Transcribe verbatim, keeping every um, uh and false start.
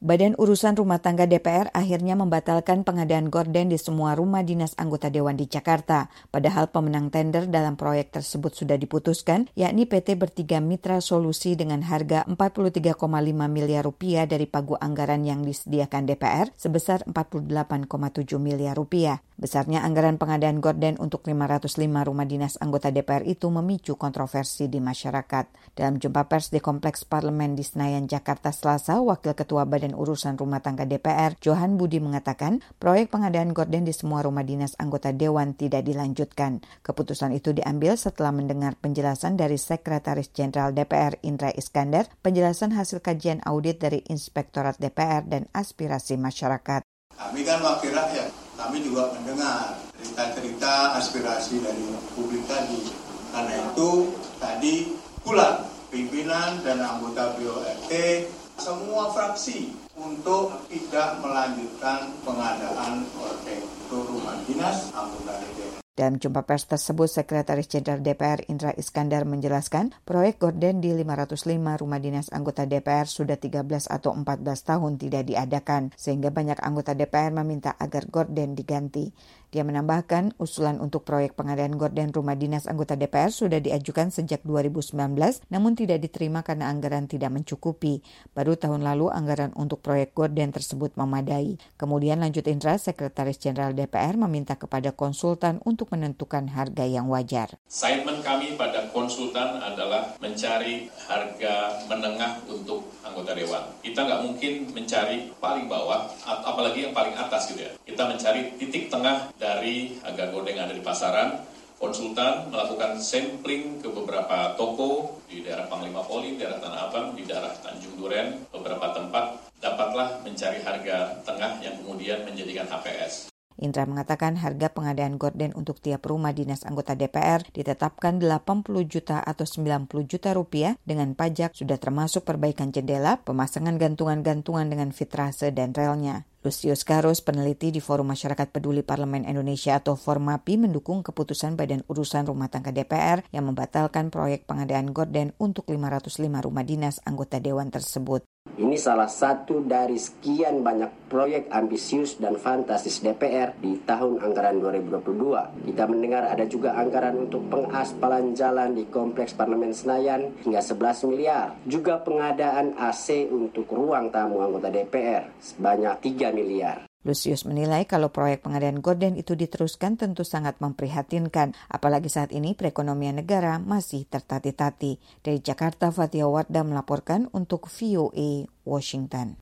Badan Urusan Rumah Tangga D P R akhirnya membatalkan pengadaan gorden di semua rumah dinas anggota Dewan di Jakarta. Padahal pemenang tender dalam proyek tersebut sudah diputuskan, yakni P T Bertiga Mitra Solusi dengan harga empat puluh tiga koma lima miliar rupiah dari pagu anggaran yang disediakan D P R sebesar empat puluh delapan koma tujuh miliar rupiah. Besarnya anggaran pengadaan gorden untuk lima ratus lima rumah dinas anggota D P R itu memicu kontroversi di masyarakat. Dalam jumpa pers di Kompleks Parlemen di Senayan, Jakarta Selasa, Wakil Ketua Badan Urusan Rumah Tangga D P R, Johan Budi mengatakan, proyek pengadaan gorden di semua rumah dinas anggota Dewan tidak dilanjutkan. Keputusan itu diambil setelah mendengar penjelasan dari Sekretaris Jenderal D P R Indra Iskandar, penjelasan hasil kajian audit dari Inspektorat D P R dan aspirasi masyarakat. Kami kan wakil rakyat, kami juga mendengar cerita-cerita aspirasi dari publik tadi. Karena itu tadi pula pimpinan dan anggota B O R T semua fraksi untuk tidak melanjutkan pengadaan gorden untuk rumah dinas anggota D P R. Dalam jumpa pers tersebut, Sekretaris Jenderal D P R Indra Iskandar menjelaskan proyek gorden di lima ratus lima rumah dinas anggota D P R sudah tiga belas atau empat belas tahun tidak diadakan, sehingga banyak anggota D P R meminta agar gorden diganti. Dia menambahkan, usulan untuk proyek pengadaan gorden rumah dinas anggota D P R sudah diajukan sejak dua ribu sembilan belas, namun tidak diterima karena anggaran tidak mencukupi. Baru tahun lalu anggaran untuk proyek gorden tersebut memadai. Kemudian lanjut Indra, Sekretaris Jenderal D P R meminta kepada konsultan untuk menentukan harga yang wajar. Assignment kami pada konsultan adalah mencari harga menengah untuk anggota Dewan. Kita nggak mungkin mencari paling bawah, apalagi yang paling atas gitu ya. Kita mencari titik tengah dari harga gorden yang ada di pasaran. Konsultan melakukan sampling ke beberapa toko di daerah Panglima Polim, daerah Tanah Abang, di daerah Tanjung Duren, beberapa tempat, dapatlah mencari harga tengah yang kemudian menjadikan H P S. Indra mengatakan harga pengadaan gorden untuk tiap rumah dinas anggota D P R ditetapkan delapan puluh juta atau sembilan puluh juta rupiah dengan pajak sudah termasuk perbaikan jendela, pemasangan gantungan-gantungan dengan vitrase dan relnya. Lucius Karus, peneliti di Forum Masyarakat Peduli Parlemen Indonesia atau Formapi, mendukung keputusan Badan Urusan Rumah Tangga D P R yang membatalkan proyek pengadaan gorden untuk lima ratus lima rumah dinas anggota Dewan tersebut. Ini salah satu dari sekian banyak proyek ambisius dan fantastis D P R di tahun anggaran dua ribu dua puluh dua. Kita mendengar ada juga anggaran untuk pengaspalan jalan di Kompleks Parlemen Senayan hingga sebelas miliar. Juga pengadaan A C untuk ruang tamu anggota D P R sebanyak tiga miliar. Lucius menilai kalau proyek pengadaan gorden itu diteruskan tentu sangat memprihatinkan, apalagi saat ini perekonomian negara masih tertati-tati. Dari Jakarta, Fatia Wardah melaporkan untuk V O A Washington.